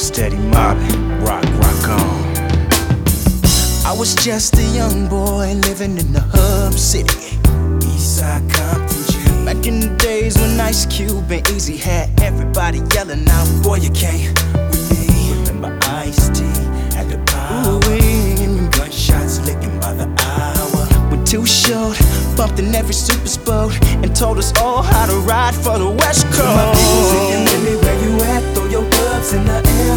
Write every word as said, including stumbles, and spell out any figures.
Steady mobbing, rock, rock on. I was just a young boy living in the hub city, Eastside Compton G. Back in the days when Ice Cube and Easy had everybody yelling out, boy, you can't with me. Remember Ice-T at the power, gunshots licking by the hour. When Too Short bumped in every super boat and told us all how to ride for the West Coast. My people's in your where you at? Throw your gloves in the air.